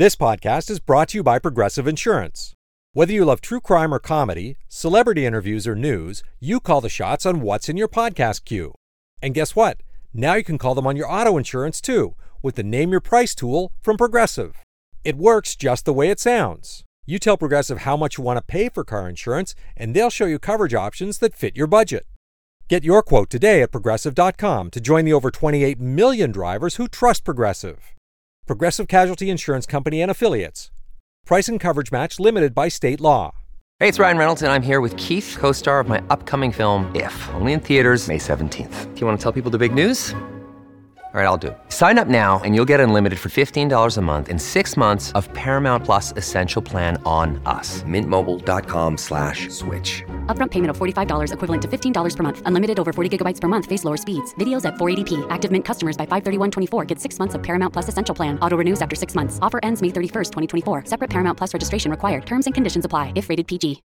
This podcast is brought to you by Progressive Insurance. Whether you love true crime or comedy, celebrity interviews or news, you call the shots on what's in your podcast queue. And guess what? Now you can call them on your auto insurance too, with the Name Your Price tool from Progressive. It works just the way it sounds. You tell Progressive how much you want to pay for car insurance, and they'll show you coverage options that fit your budget. Get your quote today at Progressive.com to join the over 28 million drivers who trust Progressive. Progressive Casualty Insurance Company and Affiliates. Price and coverage match limited by state law. Hey, it's Ryan Reynolds, and I'm here with Keith, co-star of my upcoming film, If, only in theaters May 17th. Do you want to tell people the big news? All right, I'll do it. Sign up now and you'll get unlimited for $15 a month and 6 months of Paramount Plus Essential Plan on us. MintMobile.com/switch. Upfront payment of $45 equivalent to $15 per month. Unlimited over 40 gigabytes per month. Face lower speeds. Videos at 480p. Active Mint customers by 531.24 get 6 months of Paramount Plus Essential Plan. Auto renews after 6 months. Offer ends May 31st, 2024. Separate Paramount Plus registration required. Terms and conditions apply if rated PG.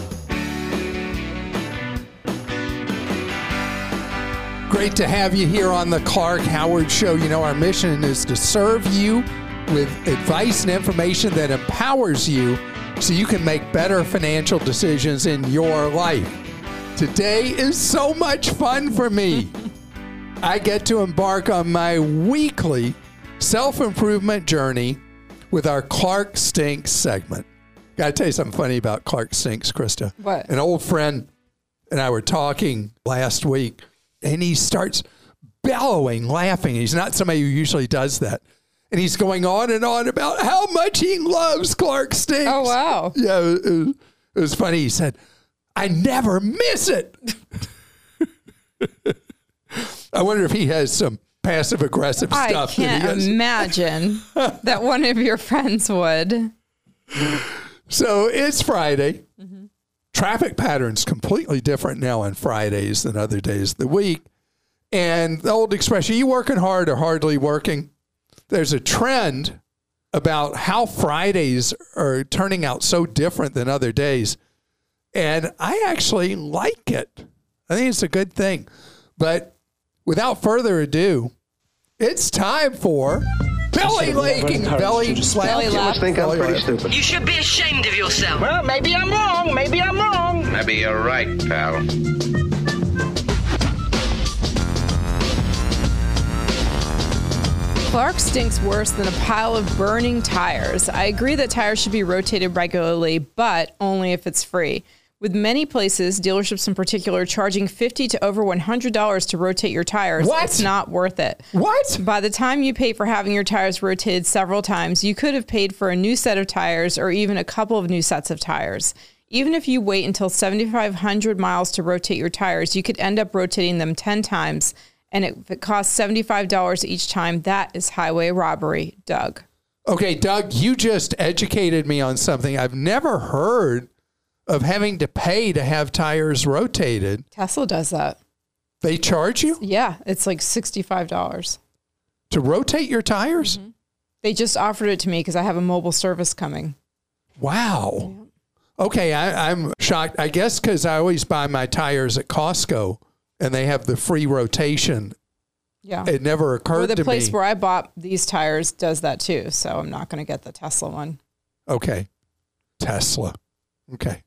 Great to have you here on the Clark Howard Show. You know, our mission is to serve you with advice and information that empowers you so you can make better financial decisions in your life. Today is so much fun for me. I get to embark on my weekly self-improvement journey with our Clark Stinks segment. Got to tell you something funny about Clark Stinks, Krista. What? An old friend and I were talking last week, and he starts bellowing, laughing. He's not somebody who usually does that. And he's going on and on about how much he loves Clark Stinks. Oh, wow. Yeah, it was funny. He said, I never miss it. I wonder if he has some passive-aggressive stuff. I can't imagine that one of your friends would. So it's Friday. Mm-hmm. Traffic patterns completely different now on Fridays than other days of the week. And the old expression, you working hard or hardly working? There's a trend about how Fridays are turning out so different than other days. And I actually like it. I think it's a good thing. But without further ado, it's time for Belly Laking. Belly Slap. You must think I'm pretty stupid. You should be ashamed of yourself. Well, maybe I'm wrong. Maybe I'm wrong. Maybe you're right, pal. Clark stinks worse than a pile of burning tires. I agree that tires should be rotated regularly, but only if it's free. With many places, dealerships in particular, charging $50 to over $100 to rotate your tires, It's not worth it. What? By the time you pay for having your tires rotated several times, you could have paid for a new set of tires or even a couple of new sets of tires. Even if you wait until 7,500 miles to rotate your tires, you could end up rotating them 10 times. And if it costs $75 each time, that is highway robbery, Doug. Okay, Doug, you just educated me on something. I've never heard of having to pay to have tires rotated. Tesla does that. They charge you? Yeah, it's like $65. To rotate your tires? Mm-hmm. They just offered it to me because I have a mobile service coming. Wow. Yeah. Okay, I'm shocked. I guess because I always buy my tires at Costco and they have the free rotation. Yeah. It never occurred to me. The place where I bought these tires does that too, so I'm not going to get the Tesla one. Okay. Tesla. Okay.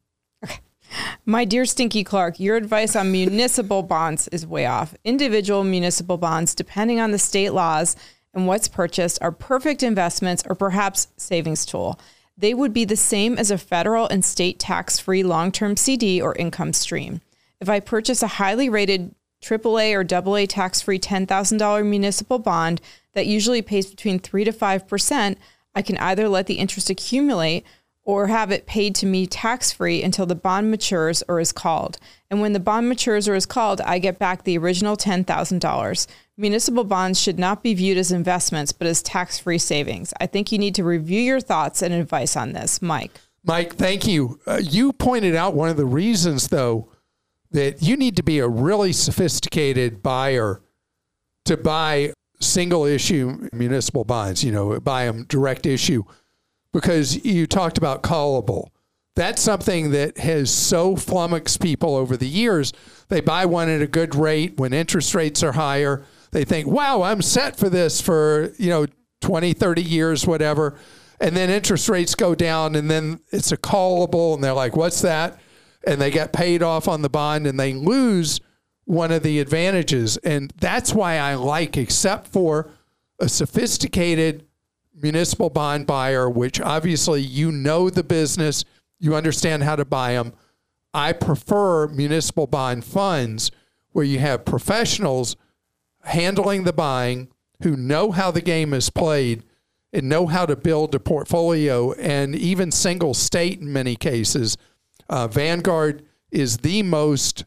My dear Stinky Clark, your advice on municipal bonds is way off. Individual municipal bonds, depending on the state laws and what's purchased, are perfect investments or perhaps savings tool. They would be the same as a federal and state tax-free long-term CD or income stream. If I purchase a highly rated AAA or AA tax-free $10,000 municipal bond that usually pays between 3 to 5%, I can either let the interest accumulate or have it paid to me tax-free until the bond matures or is called. And when the bond matures or is called, I get back the original $10,000. Municipal bonds should not be viewed as investments, but as tax-free savings. I think you need to review your thoughts and advice on this. Mike. Mike, thank you. You pointed out one of the reasons, though, that you need to be a really sophisticated buyer to buy single-issue municipal bonds, buy them direct issue, because you talked about callable. That's something that has so flummoxed people over the years. They buy one at a good rate when interest rates are higher. They think, wow, I'm set for this for, 20, 30 years, whatever. And then interest rates go down, and then it's a callable, and they're like, what's that? And they get paid off on the bond, and they lose one of the advantages. And that's why I like, except for a sophisticated municipal bond buyer, which obviously you know the business, you understand how to buy them. I prefer municipal bond funds where you have professionals handling the buying who know how the game is played and know how to build a portfolio, and even single state in many cases. Vanguard is the most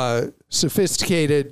sophisticated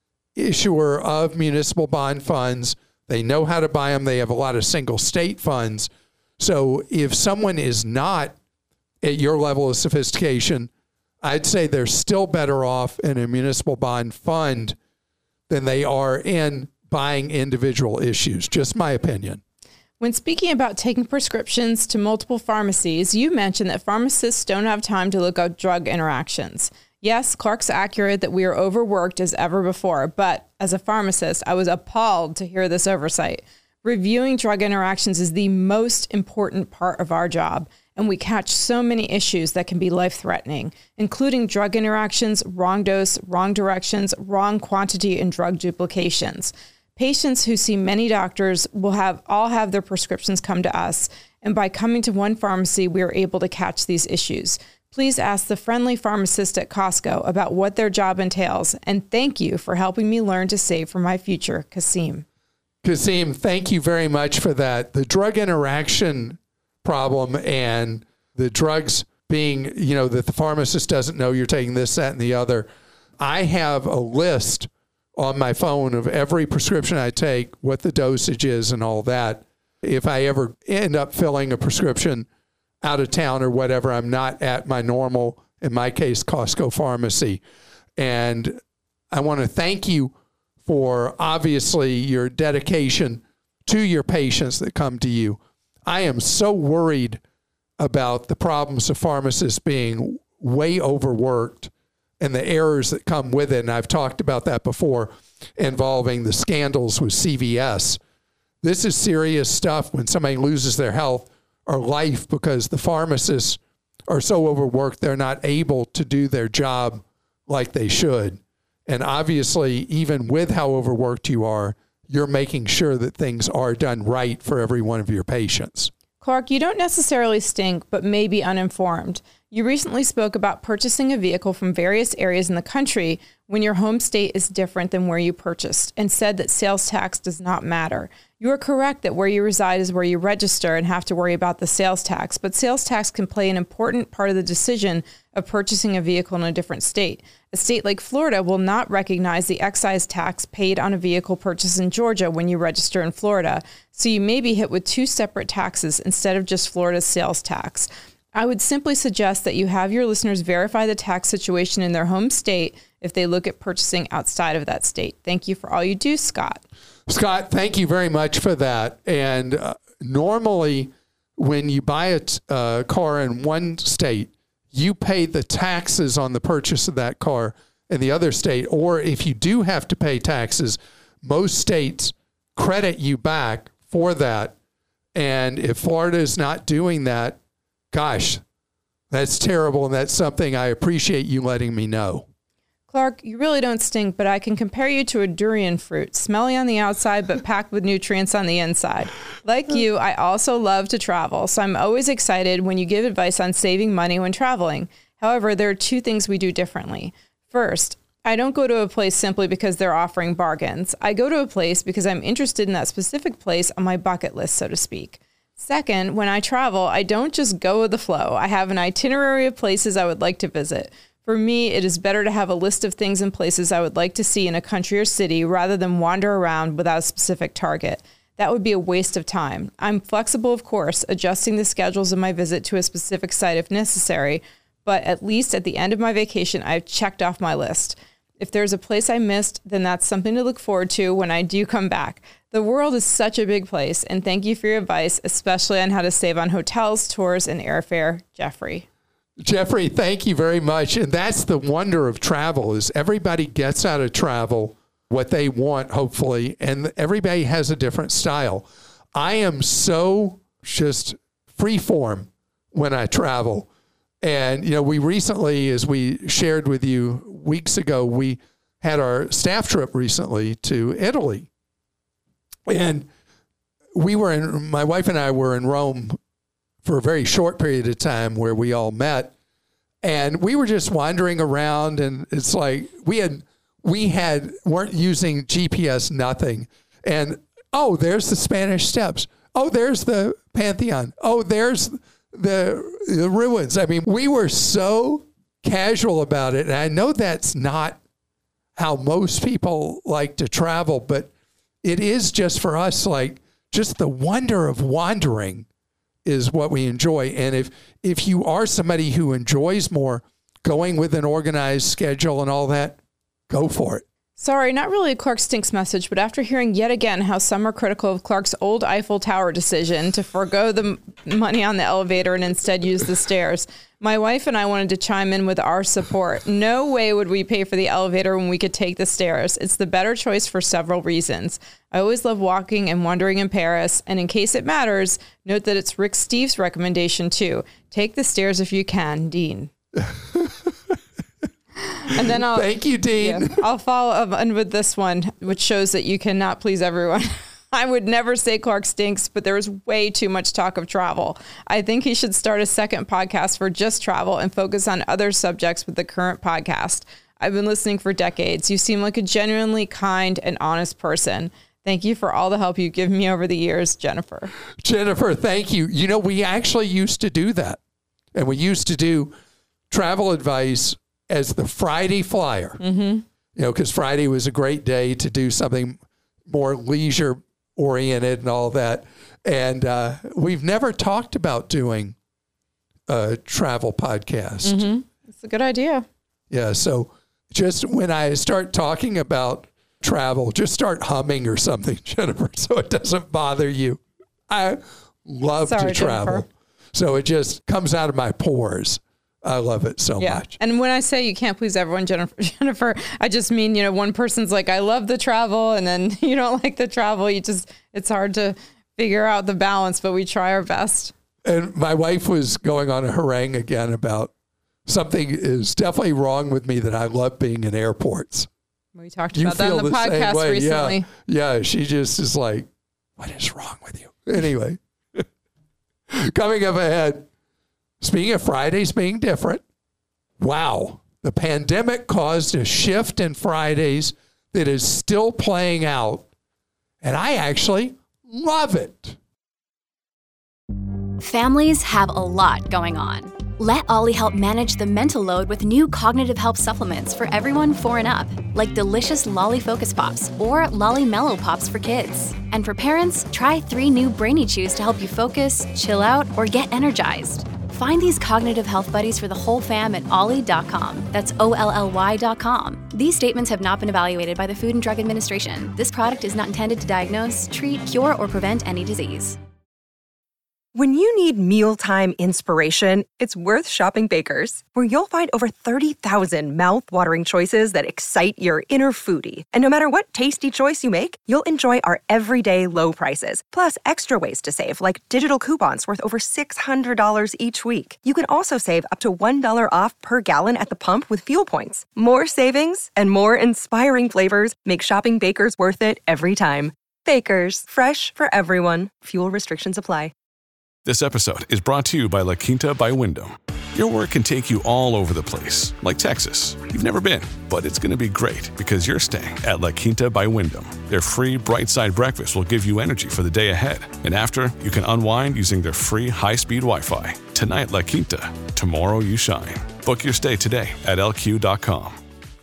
issuer of municipal bond funds. They know how to buy them. They have a lot of single state funds. So if someone is not at your level of sophistication, I'd say they're still better off in a municipal bond fund than they are in buying individual issues. Just my opinion. When speaking about taking prescriptions to multiple pharmacies, you mentioned that pharmacists don't have time to look up drug interactions. Yes, Clark's accurate that we are overworked as ever before, but as a pharmacist, I was appalled to hear this oversight. Reviewing drug interactions is the most important part of our job, and we catch so many issues that can be life-threatening, including drug interactions, wrong dose, wrong directions, wrong quantity, and drug duplications. Patients who see many doctors will all have their prescriptions come to us, and by coming to one pharmacy, we are able to catch these issues. Please ask the friendly pharmacist at Costco about what their job entails, and thank you for helping me learn to save for my future, Kasim. Kasim, thank you very much for that. The drug interaction problem and the drugs being, that the pharmacist doesn't know you're taking this, that, and the other. I have a list on my phone of every prescription I take, what the dosage is and all that. If I ever end up filling a prescription out of town or whatever, I'm not at my normal, in my case, Costco pharmacy. And I want to thank you for obviously your dedication to your patients that come to you. I am so worried about the problems of pharmacists being way overworked and the errors that come with it. And I've talked about that before, involving the scandals with CVS. This is serious stuff when somebody loses their health or life because the pharmacists are so overworked they're not able to do their job like they should. And obviously, even with how overworked you are, you're making sure that things are done right for every one of your patients. Clark, you don't necessarily stink, but may be uninformed. You recently spoke about purchasing a vehicle from various areas in the country when your home state is different than where you purchased, and said that sales tax does not matter. You are correct that where you reside is where you register and have to worry about the sales tax, but sales tax can play an important part of the decision of purchasing a vehicle in a different state. A state like Florida will not recognize the excise tax paid on a vehicle purchased in Georgia when you register in Florida, so you may be hit with two separate taxes instead of just Florida's sales tax. I would simply suggest that you have your listeners verify the tax situation in their home state if they look at purchasing outside of that state. Thank you for all you do, Scott. Scott, thank you very much for that. And normally, when you buy a car in one state, you pay the taxes on the purchase of that car in the other state. Or if you do have to pay taxes, most states credit you back for that. And if Florida is not doing that, gosh, that's terrible. And that's something I appreciate you letting me know. Clark, you really don't stink, but I can compare you to a durian fruit, smelly on the outside, but packed with nutrients on the inside. Like you, I also love to travel, so I'm always excited when you give advice on saving money when traveling. However, there are two things we do differently. First, I don't go to a place simply because they're offering bargains. I go to a place because I'm interested in that specific place on my bucket list, so to speak. Second, when I travel, I don't just go with the flow. I have an itinerary of places I would like to visit. For me, it is better to have a list of things and places I would like to see in a country or city rather than wander around without a specific target. That would be a waste of time. I'm flexible, of course, adjusting the schedules of my visit to a specific site if necessary, but at least at the end of my vacation, I've checked off my list. If there's a place I missed, then that's something to look forward to when I do come back. The world is such a big place, and thank you for your advice, especially on how to save on hotels, tours, and airfare. Jeffrey. Jeffrey, thank you very much. And that's the wonder of travel, is everybody gets out of travel what they want, hopefully, and everybody has a different style. I am so just free form when I travel. And, we recently, as we shared with you weeks ago, we had our staff trip recently to Italy. And my wife and I were in Rome for a very short period of time where we all met. And we were just wandering around, and it's like weren't using GPS, nothing. And, oh, there's the Spanish Steps. Oh, there's the Pantheon. Oh, there's the ruins. I mean, we were so casual about it. And I know that's not how most people like to travel, but it is just for us, like just the wonder of wandering is what we enjoy. And if you are somebody who enjoys more going with an organized schedule and all that, go for it. Sorry, not really a Clark Stinks message, but after hearing yet again how some are critical of Clark's old Eiffel Tower decision to forego the money on the elevator and instead use the stairs, my wife and I wanted to chime in with our support. No way would we pay for the elevator when we could take the stairs. It's the better choice for several reasons. I always love walking and wandering in Paris, and in case it matters, note that it's Rick Steves' recommendation too. Take the stairs if you can, Dean. And then thank you, Dean. Yeah, I'll follow up with this one, which shows that you cannot please everyone. I would never say Clark stinks, but there is way too much talk of travel. I think he should start a second podcast for just travel and focus on other subjects with the current podcast. I've been listening for decades. You seem like a genuinely kind and honest person. Thank you for all the help you've given me over the years, Jennifer. Jennifer, thank you. We actually used to do that. And we used to do travel advice as the Friday flyer, because Friday was a great day to do something more leisure oriented and all that. And we've never talked about doing a travel podcast. It's a good idea. Yeah. So just when I start talking about travel, just start humming or something, Jennifer, so it doesn't bother you. I love to travel. Jennifer. So it just comes out of my pores. I love it so much. And when I say you can't please everyone, Jennifer, I just mean, one person's like, I love the travel, and then you don't like the travel. It's hard to figure out the balance, but we try our best. And my wife was going on a harangue again about something is definitely wrong with me that I love being in airports. We talked about that on the podcast recently. Yeah, she just is like, what is wrong with you? Anyway, coming up ahead. Speaking of Fridays being different, wow, the pandemic caused a shift in Fridays that is still playing out, and I actually love it. Families have a lot going on. Let Ollie help manage the mental load with new cognitive help supplements for everyone 4 and up, like delicious Lolly Focus Pops or Lolly Mellow Pops for kids. And for parents, try 3 new Brainy Chews to help you focus, chill out, or get energized. Find these cognitive health buddies for the whole fam at ollie.com. That's OLLY.com. These statements have not been evaluated by the Food and Drug Administration. This product is not intended to diagnose, treat, cure, or prevent any disease. When you need mealtime inspiration, it's worth shopping Baker's, where you'll find over 30,000 mouth-watering choices that excite your inner foodie. And no matter what tasty choice you make, you'll enjoy our everyday low prices, plus extra ways to save, like digital coupons worth over $600 each week. You can also save up to $1 off per gallon at the pump with fuel points. More savings and more inspiring flavors make shopping Baker's worth it every time. Baker's, fresh for everyone. Fuel restrictions apply. This episode is brought to you by La Quinta by Wyndham. Your work can take you all over the place, like Texas. You've never been, but it's going to be great because you're staying at La Quinta by Wyndham. Their free Bright Side breakfast will give you energy for the day ahead. And after, you can unwind using their free high-speed Wi-Fi. Tonight, La Quinta. Tomorrow, you shine. Book your stay today at LQ.com.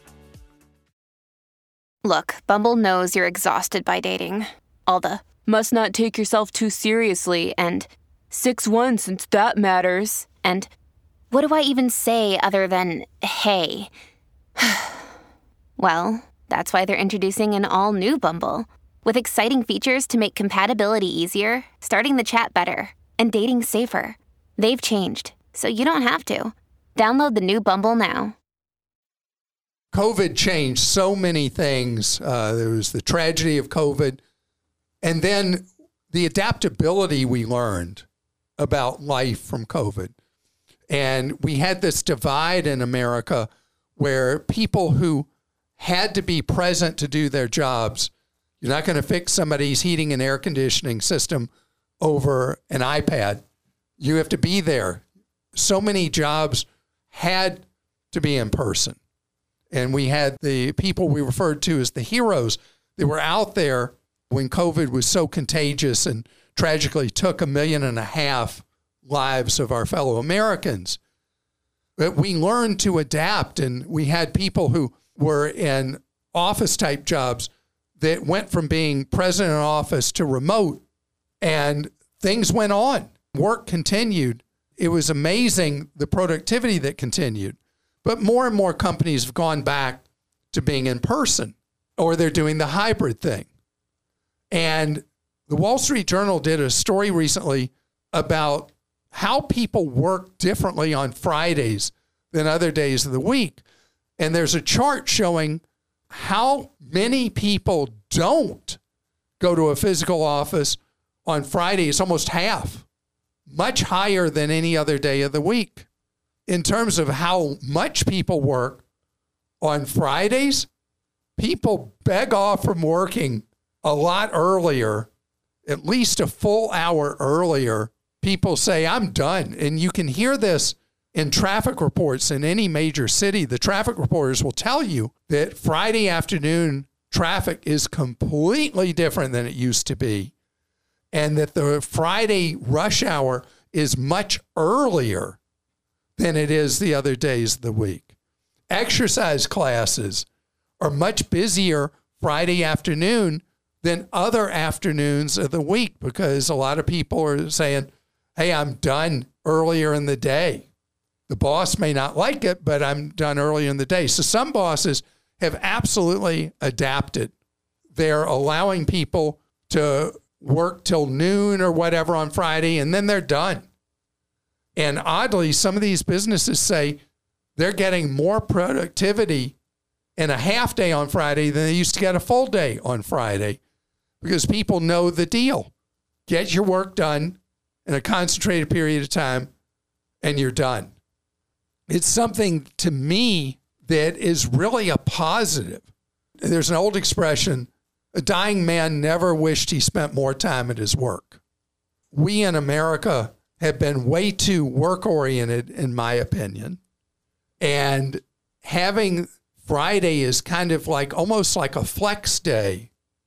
Look, Bumble knows you're exhausted by dating. All the, must not take yourself too seriously, and 6'1" since that matters. And what do I even say other than, hey? Well, that's why they're introducing an all-new Bumble, with exciting features to make compatibility easier, starting the chat better, and dating safer. They've changed, so you don't have to. Download the new Bumble now. COVID changed so many things. There was the tragedy of COVID, and then the adaptability we learned about life from COVID. And we had this divide in America where people who had to be present to do their jobs, you're not going to fix somebody's heating and air conditioning system over an iPad. You have to be there. So many jobs had to be in person. And we had the people we referred to as the heroes that were out there when COVID was so contagious and tragically took 1.5 million lives of our fellow Americans. But we learned to adapt, and we had people who were in office-type jobs that went from being present in office to remote, and things went on. Work continued. It was amazing, the productivity that continued. But more and more companies have gone back to being in person, or they're doing the hybrid thing. And the Wall Street Journal did a story recently about how people work differently on Fridays than other days of the week. And there's a chart showing how many people don't go to a physical office on Friday. It's almost half, much higher than any other day of the week. In terms of how much people work on Fridays, people beg off from working a lot earlier, at least a full hour earlier. People say, I'm done. And you can hear this in traffic reports in any major city. The traffic reporters will tell you that Friday afternoon traffic is completely different than it used to be, and that the Friday rush hour is much earlier than it is the other days of the week. Exercise classes are much busier Friday afternoon than other afternoons of the week because a lot of people are saying, hey, I'm done earlier in the day. The boss may not like it, but I'm done earlier in the day. So some bosses have absolutely adapted. They're allowing people to work till noon or whatever on Friday, and then they're done. And oddly, some of these businesses say they're getting more productivity in a half day on Friday than they used to get a full day on Friday because people know the deal. Get your work done in a concentrated period of time, and you're done. It's something to me that is really a positive. There's an old expression, a dying man never wished he spent more time at his work. We in America have been way too work-oriented, in my opinion. And having Friday is kind of like, almost like a flex day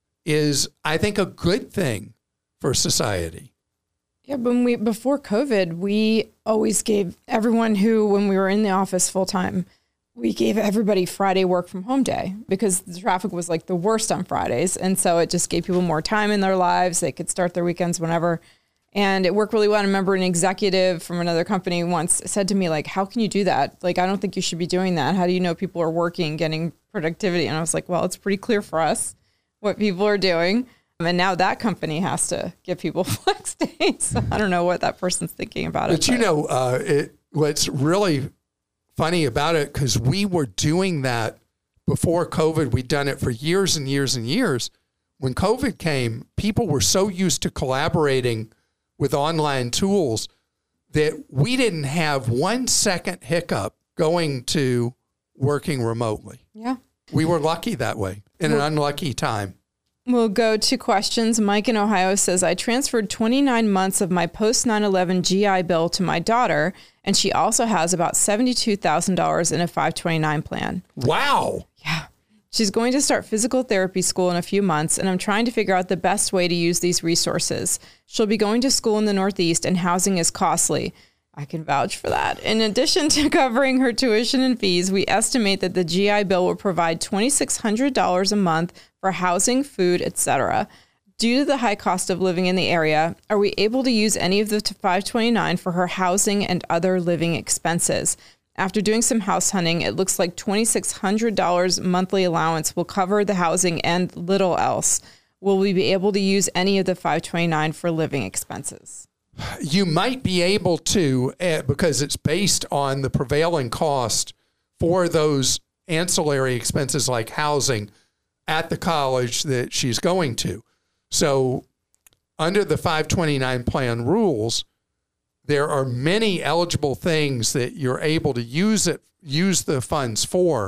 is, I think, a good thing for society. Yeah, but before COVID, we always gave everyone who, when we were in the office full time, we gave everybody Friday work from home day because the traffic was like the worst on Fridays. And so it just gave people more time in their lives. They could start their weekends whenever. And it worked really well. I remember an executive from another company once said to me, like, how can you do that? Like, I don't think you should be doing that. How do you know people are working, getting productivity? And I was like, well, it's pretty clear for us what people are doing. And now that company has to give people flex days. So I don't know what that person's thinking about it. But you know, what's really funny about it, because we were doing that before COVID. We'd done it for years and years and years. When COVID came, people were so used to collaborating with online tools that we didn't have 1 second hiccup going to working remotely. Yeah. We were lucky that way in an unlucky time. We'll go to questions. Mike in Ohio says, I transferred 29 months of my post 9/11 GI Bill to my daughter, and she also has about $72,000 in a 529 plan. Wow. Yeah. She's going to start physical therapy school in a few months, and I'm trying to figure out the best way to use these resources. She'll be going to school in the Northeast, and housing is costly. I can vouch for that. In addition to covering her tuition and fees, we estimate that the GI Bill will provide $2,600 a month for housing, food, etc. Due to the high cost of living in the area, are we able to use any of the 529 for her housing and other living expenses? After doing some house hunting, it looks like $2,600 monthly allowance will cover the housing and little else. Will we be able to use any of the 529 for living expenses? You might be able to, because it's based on the prevailing cost for those ancillary expenses like housing at the college that she's going to. So under the 529 plan rules, there are many eligible things that you're able to use the funds for.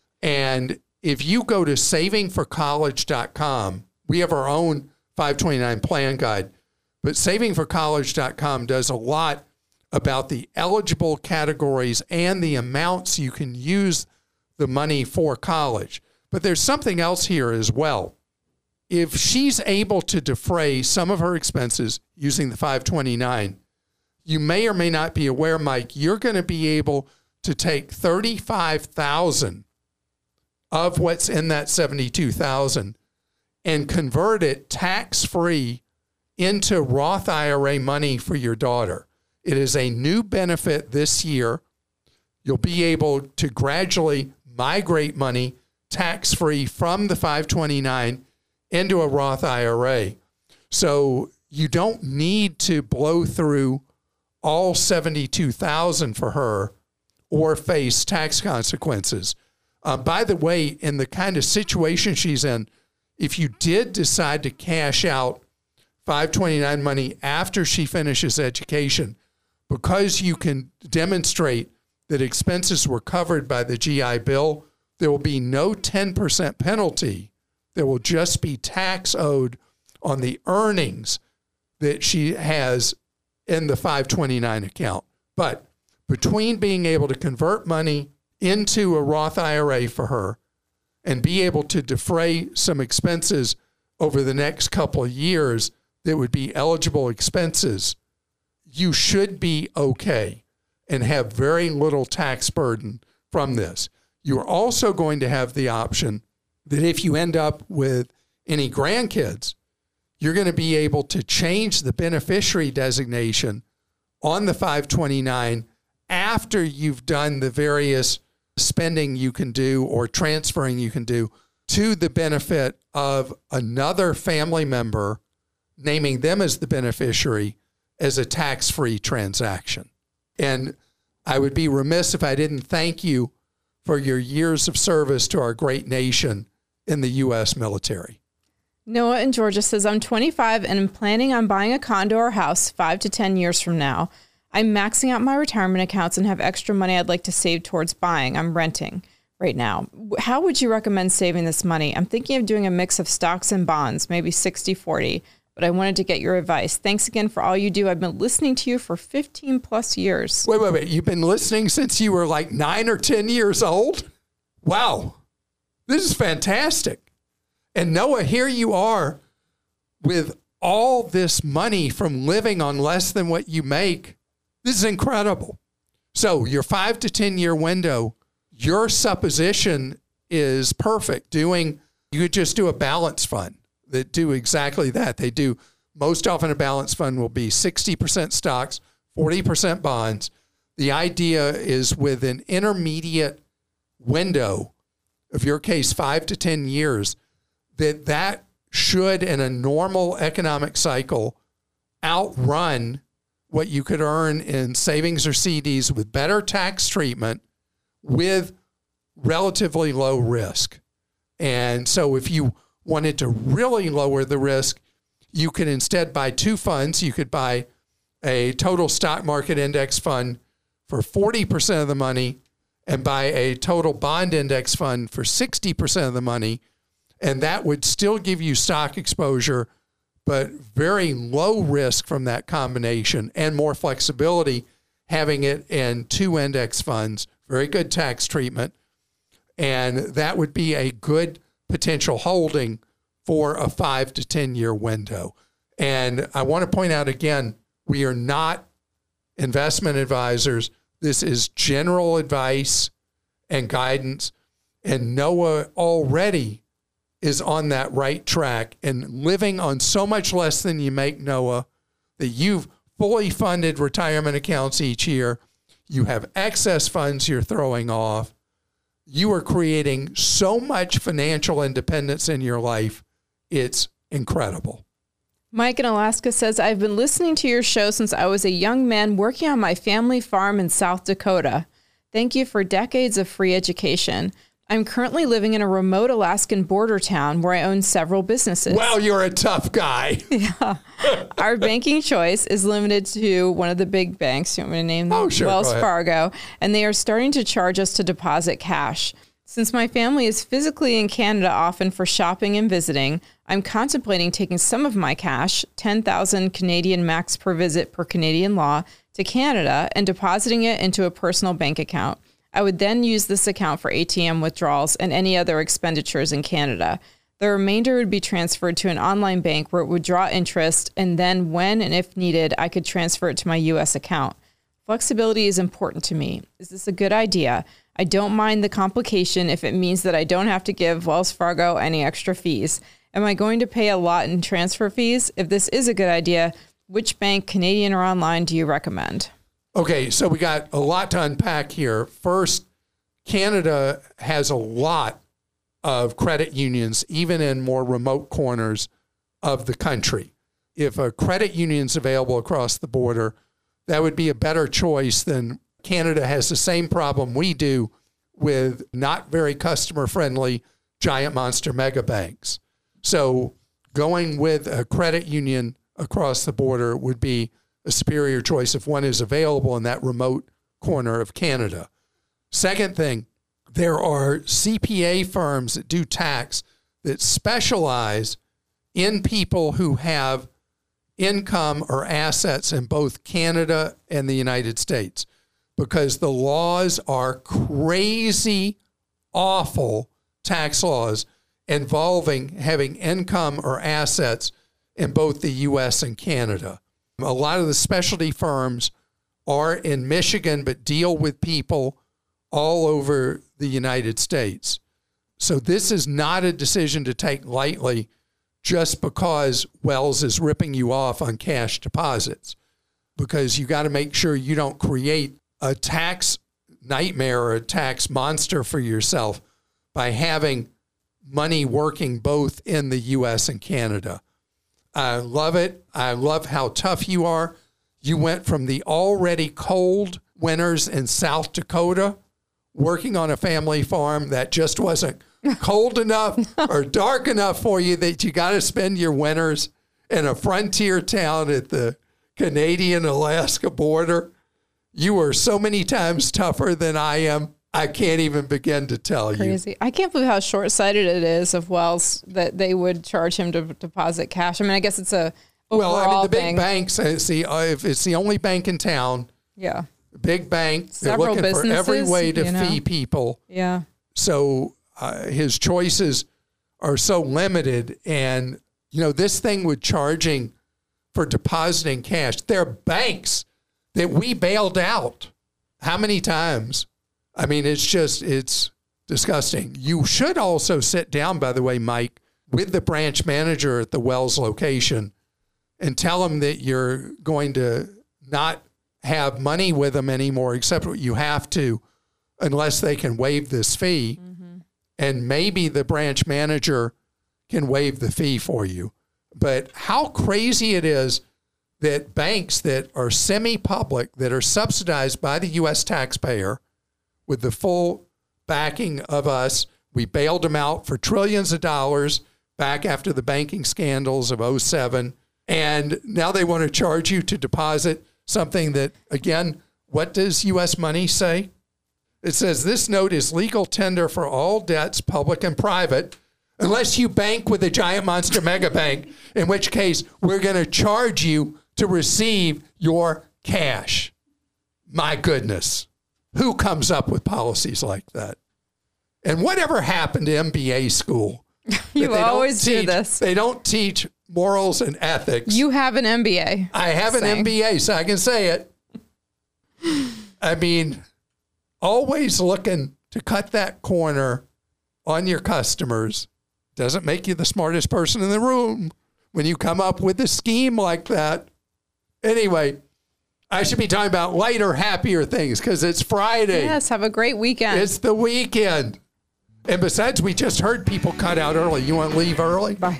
And if you go to savingforcollege.com, we have our own 529 plan guide, but savingforcollege.com does a lot about the eligible categories and the amounts you can use the money for college. But there's something else here as well. If she's able to defray some of her expenses using the 529, you may or may not be aware, Mike, you're going to be able to take $35,000 of what's in that $72,000 and convert it tax-free into Roth IRA money for your daughter. It is a new benefit this year. You'll be able to gradually migrate money tax-free from the 529 into a Roth IRA. So you don't need to blow through all $72,000 for her or face tax consequences. By the way, in the kind of situation she's in, if you did decide to cash out 529 money after she finishes education, because you can demonstrate that expenses were covered by the GI Bill, there will be no 10% penalty. There will just be tax owed on the earnings that she has in the 529 account. But between being able to convert money into a Roth IRA for her and be able to defray some expenses over the next couple of years that would be eligible expenses, you should be okay and have very little tax burden from this. You are also going to have the option that if you end up with any grandkids, you're going to be able to change the beneficiary designation on the 529 after you've done the various spending you can do or transferring you can do to the benefit of another family member, naming them as the beneficiary as a tax-free transaction. And I would be remiss if I didn't thank you for your years of service to our great nation in the U.S. military. Noah in Georgia says, I'm 25 and I'm planning on buying a condo or house 5 to 10 years from now. I'm maxing out my retirement accounts and have extra money I'd like to save towards buying. I'm renting right now. How would you recommend saving this money? I'm thinking of doing a mix of stocks and bonds, maybe 60-40, but I wanted to get your advice. Thanks again for all you do. I've been listening to you for 15 plus years. Wait. You've been listening since you were like 9 or 10 years old? Wow. This is fantastic. And Noah, here you are with all this money from living on less than what you make. This is incredible. So your 5 to 10 year window, your supposition is perfect. You could just do a balance fund that do exactly that. They do, most often a balance fund will be 60% stocks, 40% bonds. The idea is with an intermediate window, of your case, 5 to 10 years, that should, in a normal economic cycle, outrun what you could earn in savings or CDs with better tax treatment with relatively low risk. And so if you wanted to really lower the risk, you could instead buy two funds. You could buy a total stock market index fund for 40% of the money and buy a total bond index fund for 60% of the money. And that would still give you stock exposure, but very low risk from that combination and more flexibility, having it in two index funds, very good tax treatment. And that would be a good potential holding for a 5 to 10 year window. And I want to point out again, we are not investment advisors. This is general advice and guidance. And Noah already is on that right track and living on so much less than you make, Noah, that you've fully funded retirement accounts each year. You have excess funds you're throwing off. You are creating so much financial independence in your life. It's incredible. Mike in Alaska says, I've been listening to your show since I was a young man working on my family farm in South Dakota. Thank you for decades of free education. I'm currently living in a remote Alaskan border town where I own several businesses. Well, you're a tough guy. Yeah. Our banking choice is limited to one of the big banks. You want me to name them? Oh, sure. Wells Fargo. And they are starting to charge us to deposit cash. Since my family is physically in Canada often for shopping and visiting, I'm contemplating taking some of my cash, 10,000 Canadian max per visit per Canadian law, to Canada and depositing it into a personal bank account. I would then use this account for ATM withdrawals and any other expenditures in Canada. The remainder would be transferred to an online bank where it would draw interest, and then when and if needed, I could transfer it to my U.S. account. Flexibility is important to me. Is this a good idea? I don't mind the complication if it means that I don't have to give Wells Fargo any extra fees. Am I going to pay a lot in transfer fees? If this is a good idea, which bank, Canadian or online, do you recommend? Okay, so we got a lot to unpack here. First, Canada has a lot of credit unions, even in more remote corners of the country. If a credit union's available across the border, that would be a better choice than Canada has the same problem we do with not very customer-friendly giant monster mega banks. So going with a credit union across the border would be a superior choice if one is available in that remote corner of Canada. Second thing, there are CPA firms that do tax that specialize in people who have income or assets in both Canada and the United States, because the laws are crazy, awful tax laws involving having income or assets in both the U.S. and Canada. A lot of the specialty firms are in Michigan, but deal with people all over the United States. So this is not a decision to take lightly just because Wells is ripping you off on cash deposits, because you got to make sure you don't create a tax nightmare or a tax monster for yourself by having money working both in the U.S. and Canada. I love it. I love how tough you are. You went from the already cold winters in South Dakota, working on a family farm that just wasn't cold enough or dark enough for you, that you got to spend your winters in a frontier town at the Canadian-Alaska border. You are so many times tougher than I am. I can't even begin to tell you. Crazy. I can't believe how short-sighted it is of Wells that they would charge him to deposit cash. I mean, I guess it's a overall well, I mean, the big thing. banks, if it's the only bank in town, yeah, big bank, several they're looking for every way to fee people. Yeah. So his choices are so limited. And, you know, this thing with charging for depositing cash, there are banks that we bailed out. How many times? I mean, it's disgusting. You should also sit down, by the way, Mike, with the branch manager at the Wells location and tell them that you're going to not have money with them anymore, except what you have to, unless they can waive this fee. Mm-hmm. And maybe the branch manager can waive the fee for you. But how crazy it is that banks that are semi-public, that are subsidized by the U.S. taxpayer with the full backing of us, we bailed them out for trillions of dollars back after the banking scandals of 2007. And now they want to charge you to deposit something that, again, what does U.S. money say? It says this note is legal tender for all debts, public and private, unless you bank with a giant monster mega bank, in which case we're going to charge you to receive your cash. My goodness. Who comes up with policies like that? And whatever happened to MBA school? You always do this. They don't teach morals and ethics. You have an MBA. I have an MBA, so I can say it. I mean, always looking to cut that corner on your customers doesn't make you the smartest person in the room when you come up with a scheme like that. Anyway, I should be talking about lighter, happier things because it's Friday. Yes, have a great weekend. It's the weekend. And besides, we just heard people cut out early. You want to leave early? Bye.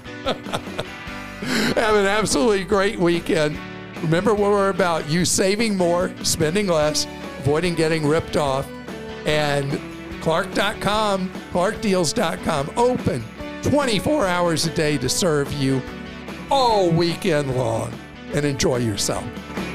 Have an absolutely great weekend. Remember what we're about. You saving more, spending less, avoiding getting ripped off, and Clark.com, ClarkDeals.com, open 24 hours a day to serve you all weekend long. And enjoy yourself.